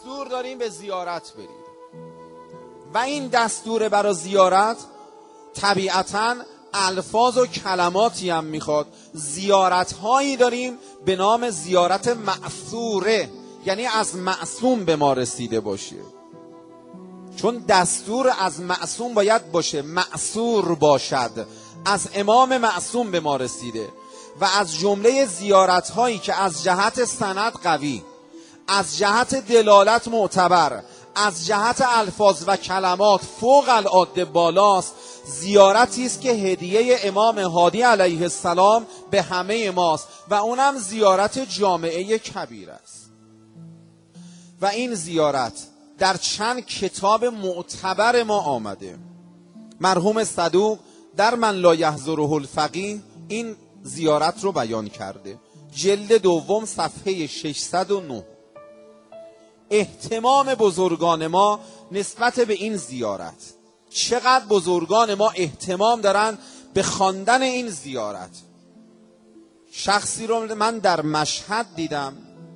دستور داریم به زیارت برید و این دستور برای زیارت طبیعتاً الفاظ و کلماتی هم میخواد. زیارت هایی داریم به نام زیارت مأثوره، یعنی از معصوم به ما رسیده باشه، چون دستور از معصوم باید باشه، مأثور باشد، از امام معصوم به ما رسیده. و از جمله زیارت هایی که از جهت سند قوی، از جهت دلالت معتبر، از جهت الفاظ و کلمات فوق العاده بالاست، زیارتی است که هدیه امام هادی علیه السلام به همه ماست و اونم زیارت جامعه کبیر است. و این زیارت در چند کتاب معتبر ما آمده. مرحوم صدوق در من لا یحضره الفقیه این زیارت رو بیان کرده، جلد دوم صفحه 609. اهتمام بزرگان ما نسبت به این زیارت، چقدر بزرگان ما اهتمام دارن به خواندن این زیارت. شخصی رو من در مشهد دیدم،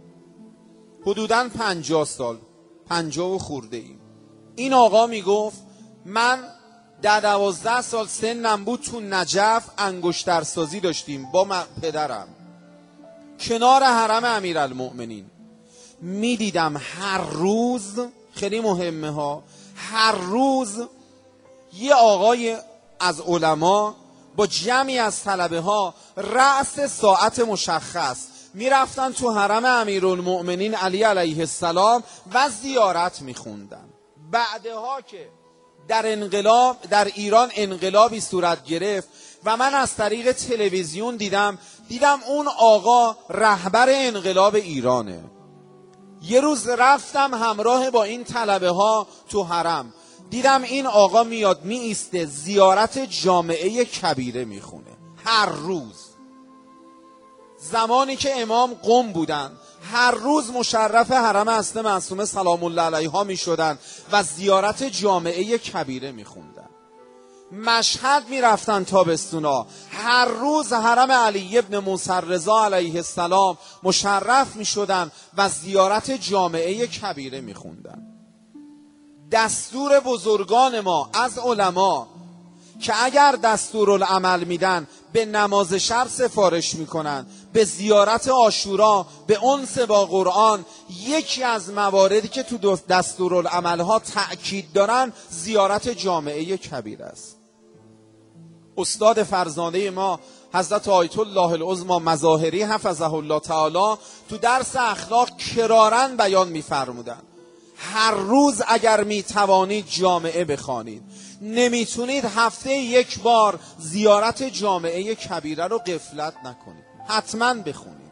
حدوداً 50 سال، 50 و خورده ایم. این آقا میگفت من در 12 سال سنم بود تو نجف انگشترسازی داشتیم با پدرم کنار حرم امیرالمؤمنین. میدیدم هر روز، خیلی مهمه ها، هر روز یه آقای از علما با جمعی از طلبه ها رأس ساعت مشخص میرفتن تو حرم امیرالمؤمنین علی علیه السلام و زیارت میخوندن. بعدها که در ایران انقلابی صورت گرفت و من از طریق تلویزیون دیدم اون آقا رهبر انقلاب ایرانه. یه روز رفتم همراه با این طلبه ها تو حرم، دیدم این آقا میاد می ایسته زیارت جامعه کبیره میخونه هر روز. زمانی که امام قم بودن هر روز مشرف حرم اصل معصومه سلام الله علیها می شدن و زیارت جامعه کبیره می خوندن. مشهد می رفتن تابستونا، هر روز حرم علی ابن موسی رضا علیه السلام مشرف می شدن و زیارت جامعه کبیره می خوندن. دستور بزرگان ما از علما که اگر دستورالعمل میدن به نماز شب سفارش میکنن، به زیارت عاشورا، به انس با قرآن. یکی از مواردی که تو دستورالعملها تأکید دارن زیارت جامعه کبیر است. استاد فرزانه ما حضرت آیت الله العظمی مظاهری حفظه الله تعالی تو درس اخلاق کرارن بیان میفرمودن هر روز اگر میتوانید جامعه بخوانید، نمیتونید هفته یک بار زیارت جامعه کبیره رو غفلت نکنید، حتما بخونید.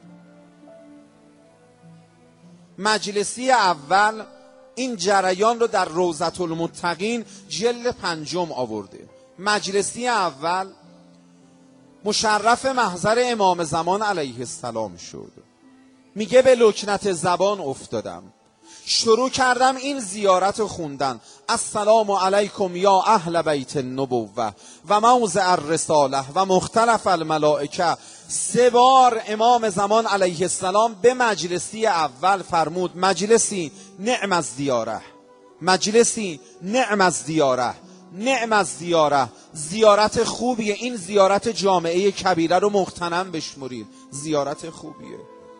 مجلسی اول این جریان رو در روضة المتقین جلد 5 آورده. مجلسی اول مشرف محضر امام زمان علیه السلام شد. میگه به لکنت زبان افتادم، شروع کردم این زیارت رو خوندن. السلام علیکم یا اهل بیت النبوه و موضع الرساله و مختلف الملائکه. 3 بار امام زمان علیه السلام به مجلسی اول فرمود مجلسی نعم از دیاره، مجلسی نعم از دیاره، نعم از دیاره. زیارت خوبیه، این زیارت جامعه کبیره رو مغتنم بشمرید، زیارت خوبیه.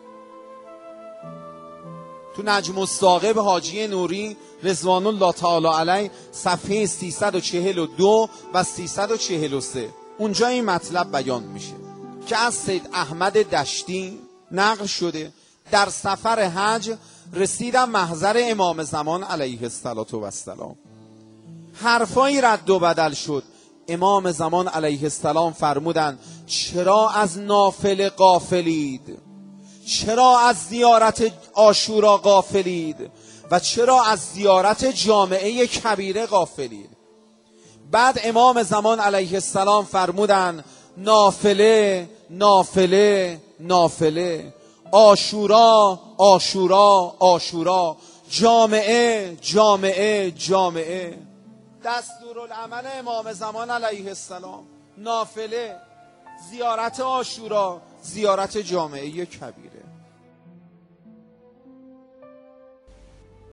تو نجم الثاقب حاجی نوری رضوان الله تعالی علیه صفحه 342 و 343 اونجا این مطلب بیان میشه که از سید احمد دشتی نقل شده در سفر حج رسیدم محضر امام زمان علیه السلام. حرفایی رد و بدل شد. امام زمان علیه السلام فرمودن چرا از نافله غافلید؟ چرا از زیارت عاشورا غافلید؟ و چرا از زیارت جامعه کبیره غافلید؟ بعد امام زمان علیه السلام فرمودن نافله نافله نافله، عاشورا عاشورا عاشورا، جامعه جامعه جامعه. دستورالعمل امام زمان علیه السلام نافله، زیارت عاشورا، زیارت جامعه کبیر.